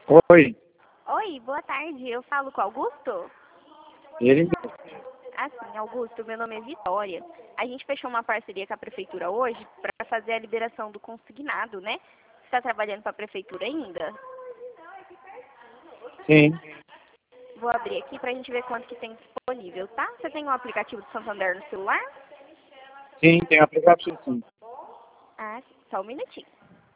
Oi, Oi, boa tarde. Eu falo com o Augusto? ele Assim, Augusto, meu nome é Vitória. A gente fechou uma parceria com a prefeitura hoje para fazer a liberação do consignado, né? Você está trabalhando para a prefeitura ainda? sim, Vou abrir aqui para a gente ver quanto que tem disponível, tá? Você tem um aplicativo do Santander no celular? sim, tem aplicativo sim. Ah, sim. Só um minutinho.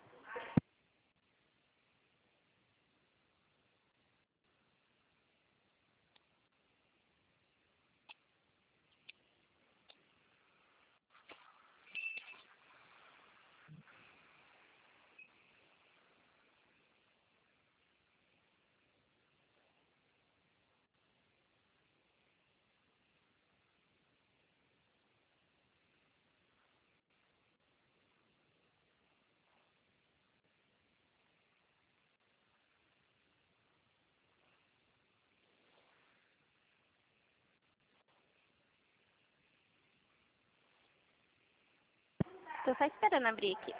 Tô só esperando abrir aqui.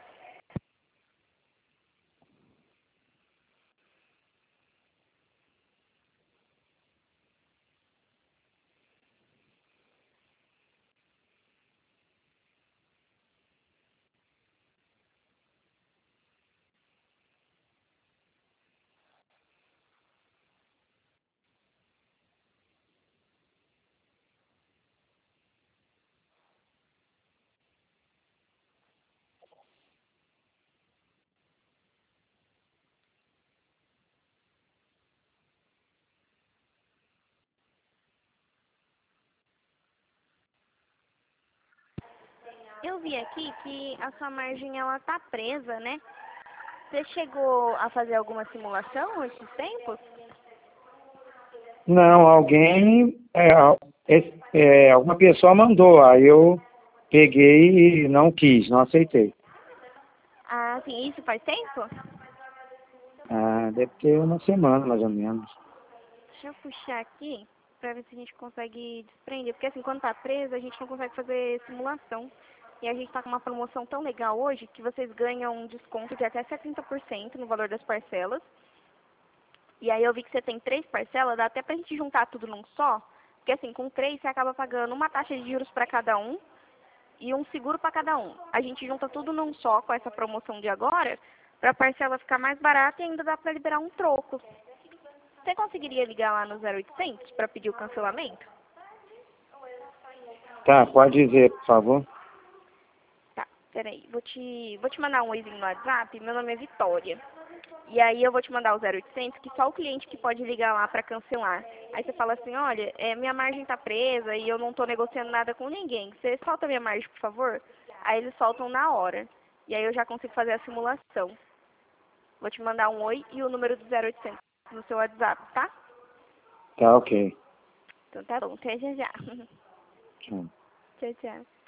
Eu vi aqui que a sua margem ela tá presa, né? Você chegou a fazer alguma simulação esses tempos? Não, alguém, alguma pessoa mandou, aí eu peguei e não quis, não aceitei. Ah, sim, isso faz tempo? Ah, deve ter uma semana mais ou menos. Deixa eu puxar aqui pra ver se a gente consegue desprender. Porque assim, quando tá preso, a gente não consegue fazer simulação. E a gente tá com uma promoção tão legal hoje que vocês ganham um desconto de até 70% no valor das parcelas. E aí eu vi que você tem 3 parcelas, dá até pra gente juntar tudo num só. Porque assim, com 3 você acaba pagando uma taxa de juros pra cada um e um seguro pra cada um. A gente junta tudo num só com essa promoção de agora, pra parcela ficar mais barata e ainda dá pra liberar um troco. Você conseguiria ligar lá no 0800 para pedir o cancelamento? Tá, pode dizer, por favor. Tá, peraí. Vou te mandar um oizinho no WhatsApp. Meu nome é Vitória. E aí eu vou te mandar o 0800, que só o cliente que pode ligar lá para cancelar. Aí você fala assim, olha, minha margem tá presa e eu não tô negociando nada com ninguém. Você solta minha margem, por favor? Aí eles soltam na hora. E aí eu já consigo fazer a simulação. Vou te mandar um oi e o número do 0800 no seu WhatsApp, tá? Tá, ok. Então tá bom, até já já. Tchau. Tchau, tchau.